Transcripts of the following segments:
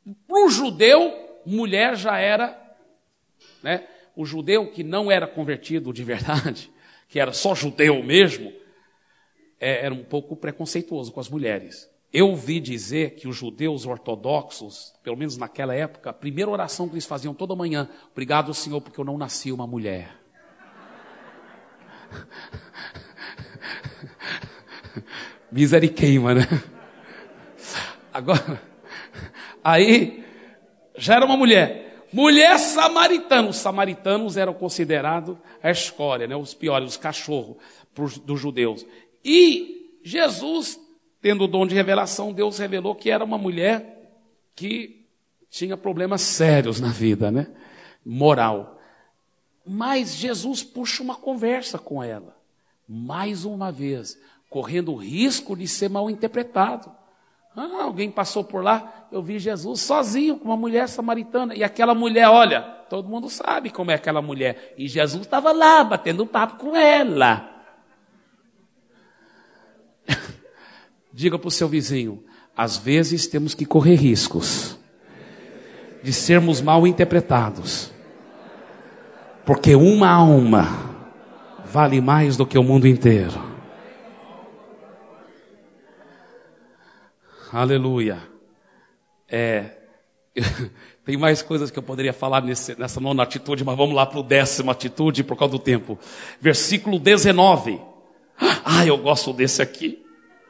Para o judeu, mulher já era, né? O judeu que não era convertido de verdade, que era só judeu mesmo, era um pouco preconceituoso com as mulheres. Eu ouvi dizer que os judeus ortodoxos, pelo menos naquela época, a primeira oração que eles faziam toda manhã: obrigado, Senhor, porque eu não nasci uma mulher. Misericórdia, né? Agora, aí, já era uma mulher. Mulher samaritana. Os samaritanos eram considerados a escória, né? Os piores, os cachorros dos judeus. E Jesus, tendo o dom de revelação, Deus revelou que era uma mulher que tinha problemas sérios na vida, né? Moral. Mas Jesus puxa uma conversa com ela. Mais uma vez, correndo o risco de ser mal interpretado. Alguém passou por lá, eu vi Jesus sozinho com uma mulher samaritana. E aquela mulher, olha, todo mundo sabe como é aquela mulher. E Jesus estava lá, batendo papo com ela. Diga para o seu vizinho: às vezes temos que correr riscos de sermos mal interpretados. Porque uma alma vale mais do que o mundo inteiro. Aleluia. Tem mais coisas que eu poderia falar nessa nona atitude, mas vamos lá para o 10ª atitude por causa do tempo. Versículo 19. Eu gosto desse aqui.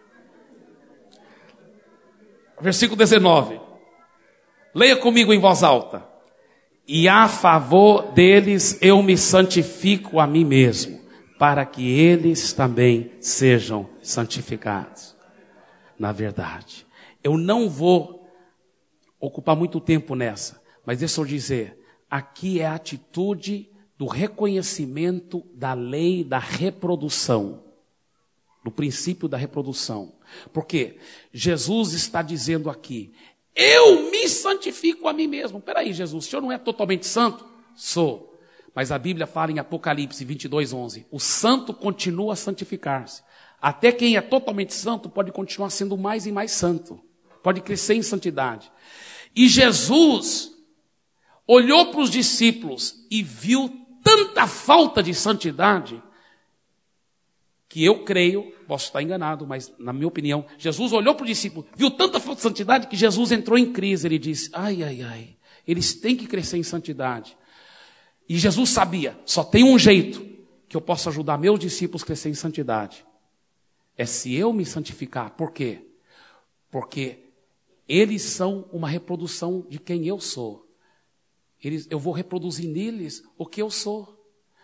Versículo 19. Leia comigo em voz alta. E a favor deles eu me santifico a mim mesmo, para que eles também sejam santificados na verdade. Eu não vou ocupar muito tempo nessa, mas deixa eu dizer, aqui é a atitude do reconhecimento da lei da reprodução, do princípio da reprodução. Porque Jesus está dizendo aqui: eu me santifico a mim mesmo. Peraí, Jesus, o senhor não é totalmente santo? Sou. Mas a Bíblia fala em Apocalipse 22:11, o santo continua a santificar-se. Até quem é totalmente santo pode continuar sendo mais e mais santo. Pode crescer em santidade. E Jesus olhou para os discípulos e viu tanta falta de santidade, que eu creio, posso estar enganado, mas na minha opinião, Jesus olhou para os discípulos, viu tanta falta de santidade que Jesus entrou em crise. Ele disse: ai, eles têm que crescer em santidade. E Jesus sabia, só tem um jeito que eu posso ajudar meus discípulos a crescer em santidade. É se eu me santificar. Por quê? Porque eles são uma reprodução de quem eu sou. Eu vou reproduzir neles o que eu sou.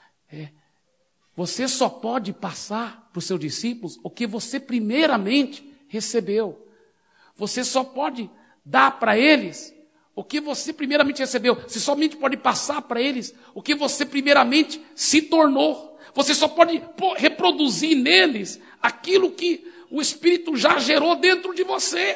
Você só pode passar para os seus discípulos o que você primeiramente recebeu. Você só pode dar para eles o que você primeiramente recebeu. Você somente pode passar para eles o que você primeiramente se tornou. Você só pode reproduzir neles aquilo que o Espírito já gerou dentro de você.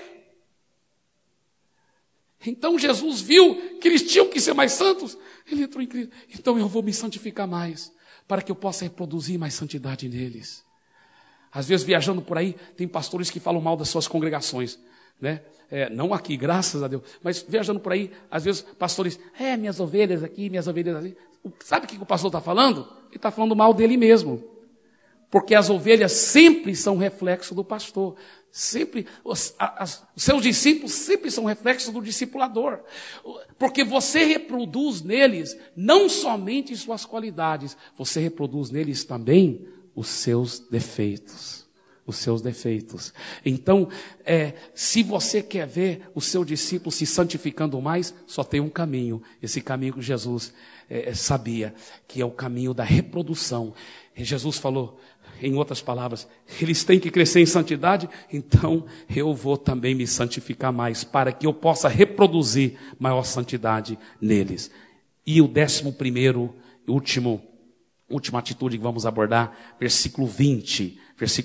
Então Jesus viu que eles tinham que ser mais santos. Ele entrou em crise. Então eu vou me santificar mais, para que eu possa reproduzir mais santidade neles. Às vezes, viajando por aí, tem pastores que falam mal das suas congregações, né? Não aqui, graças a Deus, mas viajando por aí, às vezes pastores, minhas ovelhas aqui, minhas ovelhas ali. Sabe o que o pastor está falando? Ele está falando mal dele mesmo. Porque as ovelhas sempre são reflexo do pastor. Sempre, os seus discípulos sempre são reflexo do discipulador. Porque você reproduz neles não somente suas qualidades, você reproduz neles também os seus defeitos. Os seus defeitos. Então, se você quer ver o seu discípulo se santificando mais, só tem um caminho. Esse caminho que Jesus sabia, que é o caminho da reprodução. E Jesus falou, em outras palavras, eles têm que crescer em santidade, então eu vou também me santificar mais, para que eu possa reproduzir maior santidade neles. E o 11º, última atitude que vamos abordar, versículo 20.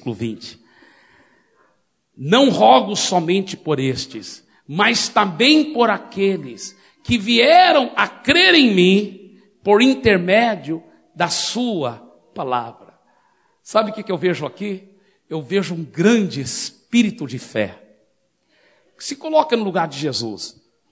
Não rogo somente por estes, mas também por aqueles que vieram a crer em mim, por intermédio da sua palavra. Sabe o que eu vejo aqui? Eu vejo um grande espírito de fé. Se coloca no lugar de Jesus.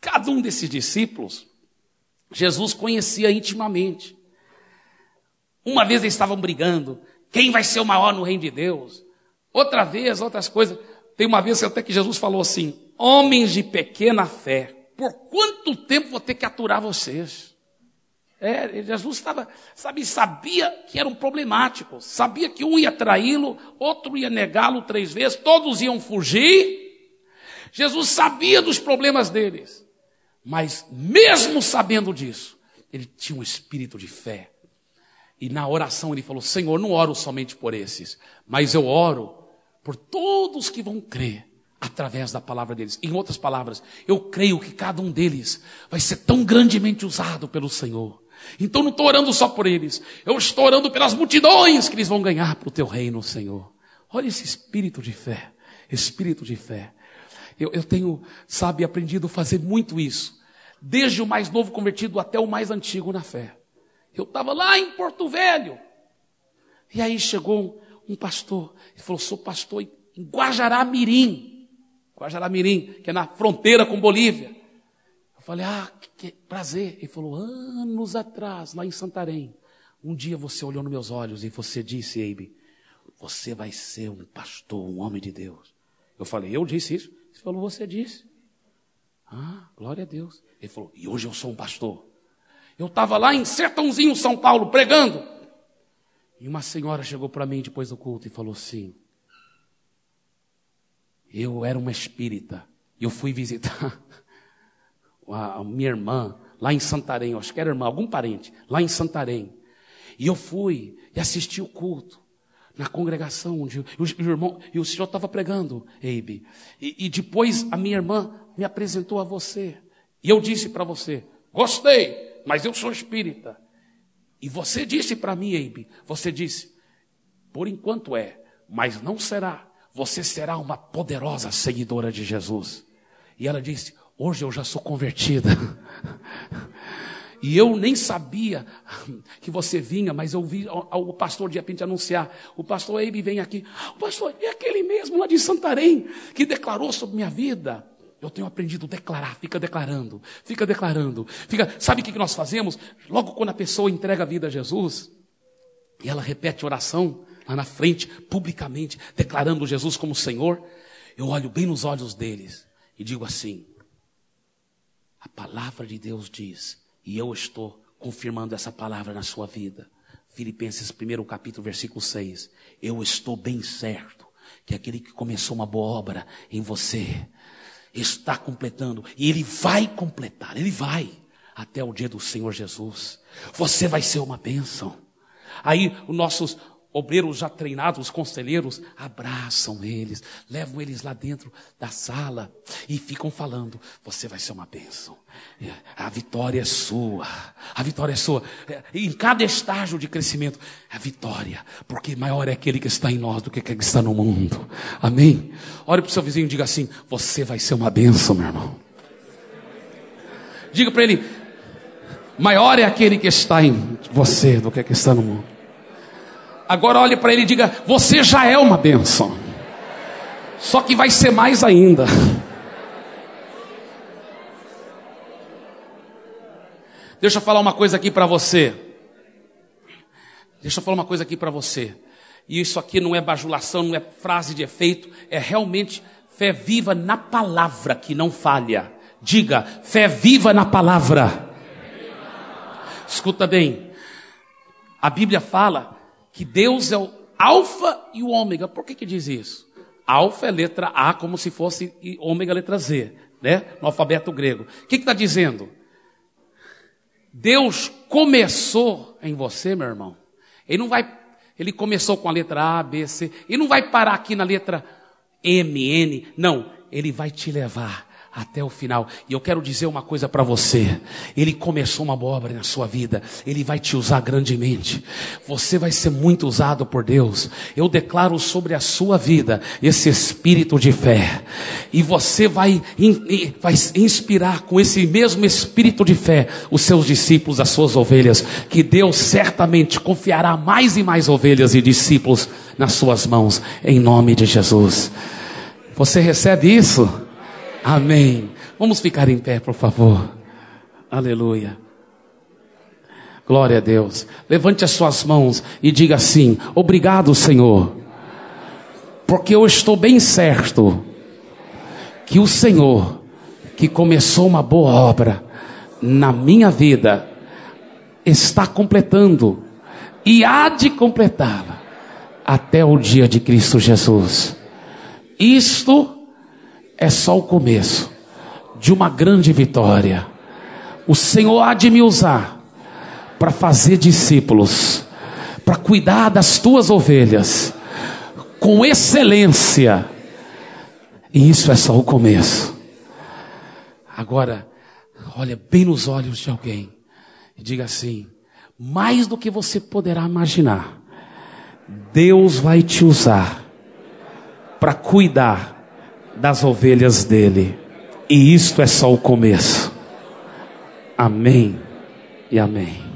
Cada um desses discípulos, Jesus conhecia intimamente. Uma vez eles estavam brigando, quem vai ser o maior no reino de Deus? Outra vez, outras coisas. Tem uma vez até que Jesus falou assim, homens de pequena fé, por quanto tempo vou ter que aturar vocês? Jesus sabia que eram problemáticos, sabia que um ia traí-lo, outro ia negá-lo 3 vezes, todos iam fugir. Jesus sabia dos problemas deles, mas mesmo sabendo disso, ele tinha um espírito de fé. E na oração ele falou, Senhor, não oro somente por esses, mas eu oro por todos que vão crer através da palavra deles. Em outras palavras, eu creio que cada um deles vai ser tão grandemente usado pelo Senhor. Então não estou orando só por eles, eu estou orando pelas multidões que eles vão ganhar para o teu reino, Senhor. Olha esse espírito de fé, espírito de fé. Eu tenho, aprendido a fazer muito isso, desde o mais novo convertido até o mais antigo na fé. Eu estava lá em Porto Velho, e aí chegou um pastor, ele falou, sou pastor em Guajará-Mirim, que é na fronteira com Bolívia. Eu falei, que prazer. Ele falou, anos atrás, lá em Santarém, um dia você olhou nos meus olhos e você disse, Eibe, você vai ser um pastor, um homem de Deus. Eu falei, eu disse isso? Ele falou, você disse. Glória a Deus. Ele falou, e hoje eu sou um pastor. Eu estava lá em Sertãozinho, São Paulo, pregando. E uma senhora chegou para mim depois do culto e falou assim, eu era uma espírita, e eu fui visitar a minha irmã, lá em Santarém, acho que era irmã, algum parente, lá em Santarém. E eu fui e assisti o culto, na congregação, onde o senhor estava pregando, Eibe. E depois a minha irmã me apresentou a você. E eu disse para você, gostei, mas eu sou espírita. E você disse para mim, Eibe, você disse, por enquanto mas não será. Você será uma poderosa seguidora de Jesus. E ela disse, hoje eu já sou convertida. E eu nem sabia que você vinha, mas eu vi o pastor de repente anunciar, o pastor Eibe vem aqui. O pastor é aquele mesmo lá de Santarém, que declarou sobre minha vida. Eu tenho aprendido a declarar, fica declarando. Sabe o que nós fazemos? Logo quando a pessoa entrega a vida a Jesus, e ela repete a oração, lá na frente, publicamente, declarando Jesus como Senhor, eu olho bem nos olhos deles e digo assim, a palavra de Deus diz, e eu estou confirmando essa palavra na sua vida. Filipenses 1 capítulo, versículo 6. Eu estou bem certo que aquele que começou uma boa obra em você está completando, e ele vai completar, ele vai, até o dia do Senhor Jesus. Você vai ser uma bênção. Aí os nossos obreiros já treinados, os conselheiros, abraçam eles, levam eles lá dentro da sala e ficam falando, você vai ser uma bênção. A vitória é sua. Em cada estágio de crescimento, a vitória, porque maior é aquele que está em nós do que aquele que está no mundo. Amém? Olhe para o seu vizinho e diga assim, você vai ser uma bênção, meu irmão. Diga para ele, maior é aquele que está em você do que aquele que está no mundo. Agora olhe para ele e diga, você já é uma bênção. Só que vai ser mais ainda. Deixa eu falar uma coisa aqui para você. E isso aqui não é bajulação, não é frase de efeito. É realmente fé viva na palavra que não falha. Diga, fé viva na palavra. Escuta bem. A Bíblia fala que Deus é o alfa e o ômega. Por que diz isso? Alfa é letra A, como se fosse, e ômega letra Z, né? No alfabeto grego. O que está dizendo? Deus começou em você, meu irmão. Ele começou com a letra A, B, C. Ele não vai parar aqui na letra M, N. Não, ele vai te levar até o final. E eu quero dizer uma coisa para você. Ele começou uma boa obra na sua vida. Ele vai te usar grandemente. Você vai ser muito usado por Deus. Eu declaro sobre a sua vida esse espírito de fé. E você vai inspirar com esse mesmo espírito de fé os seus discípulos, as suas ovelhas. Que Deus certamente confiará mais e mais ovelhas e discípulos nas suas mãos. Em nome de Jesus. Você recebe isso? Amém. Vamos ficar em pé, por favor. Aleluia. Glória a Deus. Levante as suas mãos e diga assim: obrigado, Senhor, porque eu estou bem certo que o Senhor, que começou uma boa obra na minha vida, está completando e há de completá-la até o dia de Cristo Jesus. Isto é só o começo de uma grande vitória. O Senhor há de me usar para fazer discípulos, para cuidar das tuas ovelhas com excelência. E isso é só o começo. Agora, olha bem nos olhos de alguém e diga assim: mais do que você poderá imaginar, Deus vai te usar para cuidar das ovelhas dele. E isto é só o começo. Amém e amém.